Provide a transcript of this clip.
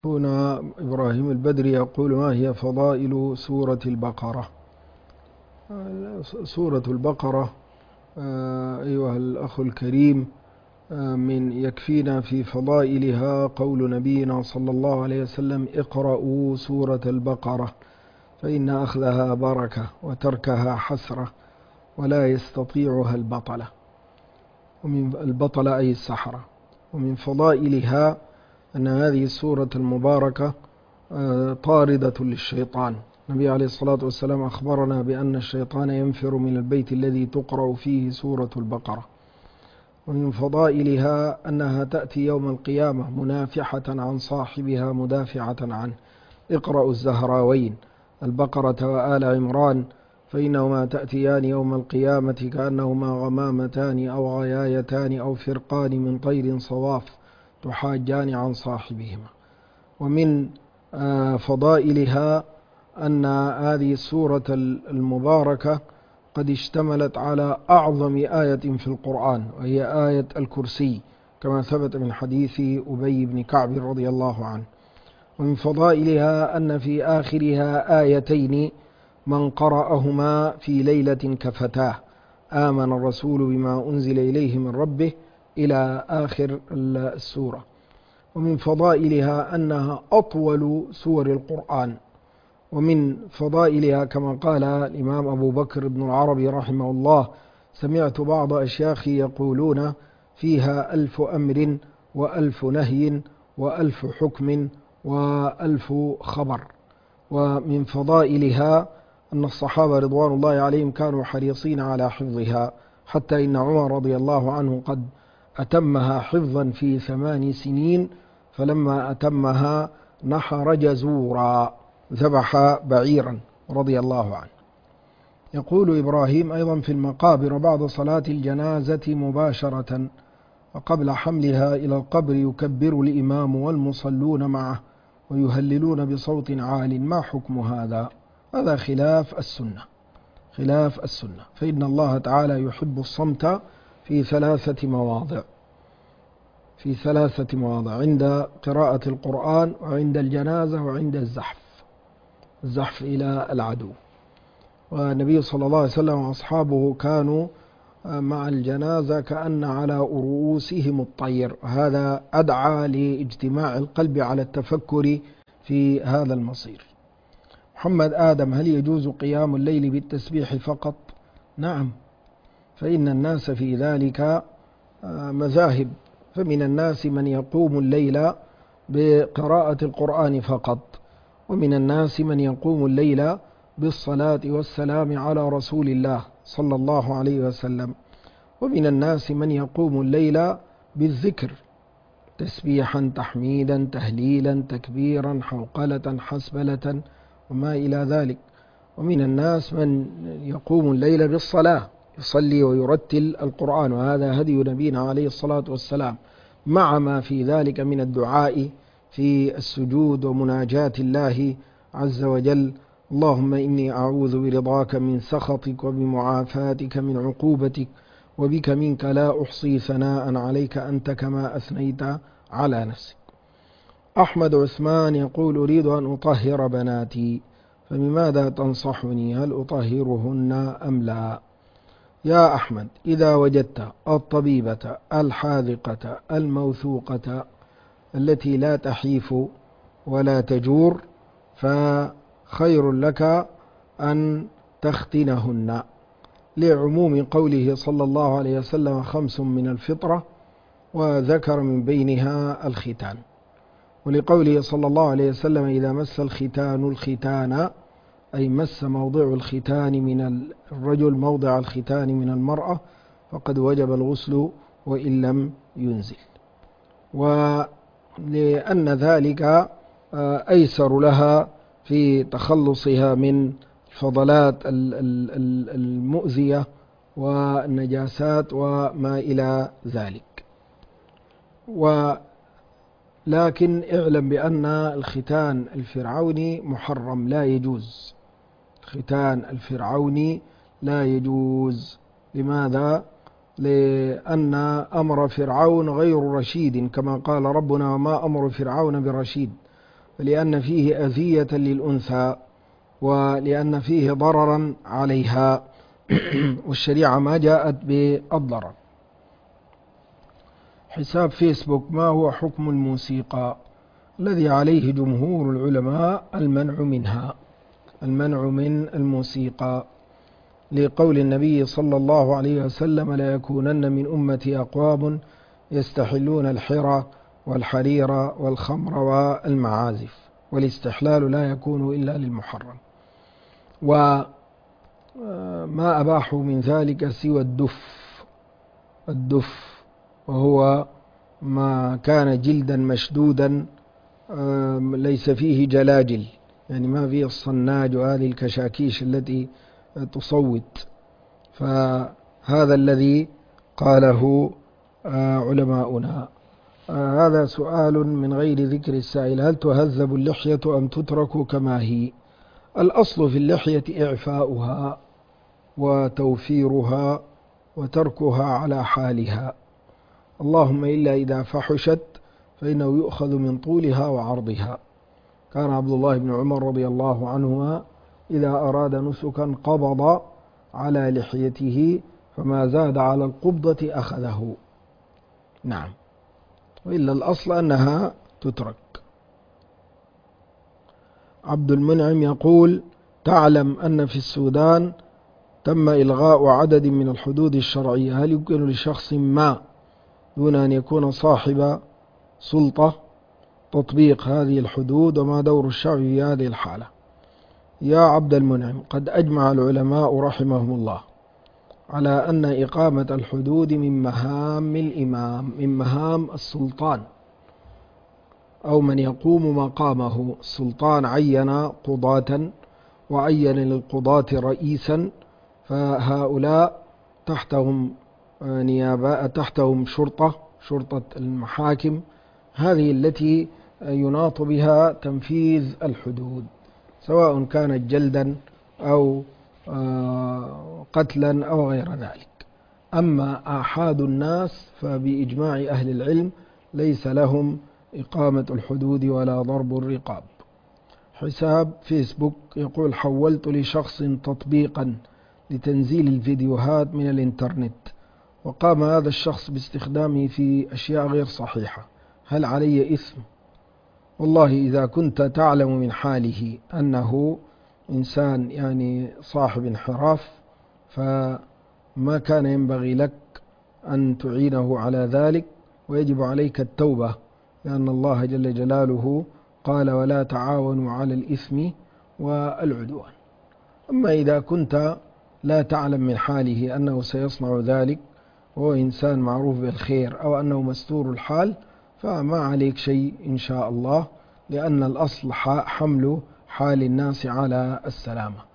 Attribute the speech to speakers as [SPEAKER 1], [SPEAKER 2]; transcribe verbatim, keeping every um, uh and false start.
[SPEAKER 1] هنا إبراهيم البدري يقول: ما هي فضائل سورة البقرة؟ سورة البقرة أيها الأخ الكريم، من يكفينا في فضائلها قول نبينا صلى الله عليه وسلم: اقرأوا سورة البقرة فإن أخذها بركة وتركها حسرة ولا يستطيعها البطلة. ومن البطلة أي السحرة. ومن فضائلها أن هذه السورة المباركة طاردة للشيطان. النبي عليه الصلاة والسلام أخبرنا بأن الشيطان ينفر من البيت الذي تقرأ فيه سورة البقرة. ومن فضائلها أنها تأتي يوم القيامة منافحة عن صاحبها مدافعة عنه. اقرأوا الزهراوين البقرة وآل عمران فإنهما تأتيان يوم القيامة كأنهما غمامتان أو غيايتان أو فرقان من طير صواف تحاجان عن صاحبهما. ومن فضائلها أن هذه السورة المباركة قد اشتملت على أعظم آية في القرآن، وهي آية الكرسي، كما ثبت من حديث أبي بن كعب رضي الله عنه. ومن فضائلها أن في آخرها آيتين من قرأهما في ليلة كفتاه: آمن الرسول بما أنزل إليه من ربه إلى آخر السورة. ومن فضائلها أنها أطول سور القرآن. ومن فضائلها كما قال الإمام أبو بكر بن العربي رحمه الله: سمعت بعض أشياخي يقولون فيها ألف أمر وألف نهي وألف حكم وألف خبر. ومن فضائلها أن الصحابة رضوان الله عليهم كانوا حريصين على حفظها، حتى إن عمر رضي الله عنه قد أتمها حفظا في ثمان سنين، فلما أتمها نحر جزورا، ذبح بعيرا رضي الله عنه. يقول إبراهيم أيضا: في المقابر بعد صلاة الجنازة مباشرة وقبل حملها إلى القبر يكبر الإمام والمصلون معه ويهللون بصوت عال، ما حكم هذا؟ هذا خلاف السنة، خلاف السنة، فإن الله تعالى يحب الصمت في ثلاثة مواضع في ثلاثة مواضع عند قراءة القرآن وعند الجنازة وعند الزحف الزحف إلى العدو. والنبي صلى الله عليه وسلم وأصحابه كانوا مع الجنازة كأن على رؤوسهم الطير، هذا أدعى لاجتماع القلب على التفكر في هذا المصير. محمد آدم: هل يجوز قيام الليل بالتسبيح فقط؟ نعم، فإن الناس في ذلك مذاهب، فمن الناس من يقوم الليل بقراءة القرآن فقط، ومن الناس من يقوم الليل بالصلاة والسلام على رسول الله صلى الله عليه وسلم، ومن الناس من يقوم الليل بالذكر: تسبيحا، تحميدا، تهليلا، تكبيرا، حوقلة، حسبلة، وما إلى ذلك. ومن الناس من يقوم الليل بالصلاة، يصلي ويرتل القرآن، وهذا هدي نبينا عليه الصلاة والسلام، مع ما في ذلك من الدعاء في السجود ومناجاة الله عز وجل: اللهم إني أعوذ برضاك من سخطك وبمعافاتك من عقوبتك وبك منك لا أحصي ثناء عليك أنت كما أثنيت على نفسك. أحمد عثمان يقول: أريد أن أطهر بناتي، فبماذا تنصحني؟ هل أطهرهن أم لا؟ يا أحمد، إذا وجدت الطبيبة الحاذقة الموثوقة التي لا تحيف ولا تجور فخير لك أن تختنهن، لعموم قوله صلى الله عليه وسلم: خمس من الفطرة، وذكر من بينها الختان. ولقوله صلى الله عليه وسلم: إذا مس الختان الختان، أي مس موضع الختان من الرجل موضع الختان من المرأة، فقد وجب الغسل وإن لم ينزل، ولأن ذلك أيسر لها في تخلصها من الفضلات المؤذية والنجاسات وما إلى ذلك. ولكن اعلم بأن الختان الفرعوني محرم، لا يجوز. الختان الفرعوني لا يجوز. لماذا؟ لأن أمر فرعون غير رشيد، كما قال ربنا: وما أمر فرعون برشيد. فلأن فيه أذية للأنثى ولأن فيه ضررا عليها والشريعة ما جاءت بالضرر. حساب فيسبوك، ما هو حكم الموسيقى؟ الذي عليه جمهور العلماء المنع منها، المنع من الموسيقى، لقول النبي صلى الله عليه وسلم: لا يكونن من أمتي أقوام يستحلون الحرى والحرير والخمر والمعازف، والاستحلال لا يكون إلا للمحرم. وما أباحوا من ذلك سوى الدف الدف وهو ما كان جلدا مشدودا ليس فيه جلاجل، يعني ما فيه الصناج وهذه الكشاكيش التي تصوت، فهذا الذي قاله علماؤنا. هذا سؤال من غير ذكر السائل: هل تهذب اللحية أم تترك كما هي؟ الأصل في اللحية إعفاؤها وتوفيرها وتركها على حالها، اللهم إلا إذا فحشت فإنه يؤخذ من طولها وعرضها. كان عبد الله بن عمر رضي الله عنهما إذا أراد نسكا قبض على لحيته فما زاد على القبضة أخذه. نعم، وإلا الأصل أنها تترك. عبد المنعم يقول: تعلم أن في السودان تم إلغاء عدد من الحدود الشرعية، هل يمكن لشخص ما دون أن يكون صاحب سلطة تطبيق هذه الحدود، وما دور الشعب في هذه الحالة؟ يا عبد المنعم، قد أجمع العلماء رحمهم الله على أن إقامة الحدود من مهام الإمام، من مهام السلطان أو من يقوم مقامه. السلطان عين قضاة وعين للقضاة رئيسا، فهؤلاء تحتهم نيابة، تحتهم شرطة شرطة المحاكم، هذه التي يناط بها تنفيذ الحدود، سواء كانت جلدا أو قتلا أو غير ذلك. أما آحاد الناس فبإجماع أهل العلم ليس لهم إقامة الحدود ولا ضرب الرقاب. حساب فيسبوك يقول: حولت لشخص تطبيقا لتنزيل الفيديوهات من الإنترنت، وقام هذا الشخص باستخدامه في أشياء غير صحيحة، هل علي إثم؟ والله إذا كنت تعلم من حاله أنه إنسان يعني صاحب انحراف فما كان ينبغي لك أن تعينه على ذلك، ويجب عليك التوبة، لأن الله جل جلاله قال: ولا تعاونوا على الإثم والعدوان. أما إذا كنت لا تعلم من حاله أنه سيصنع ذلك وهو إنسان معروف بالخير أو أنه مستور الحال، فما عليك شيء إن شاء الله، لأن الأصل حمل حال الناس على السلامة.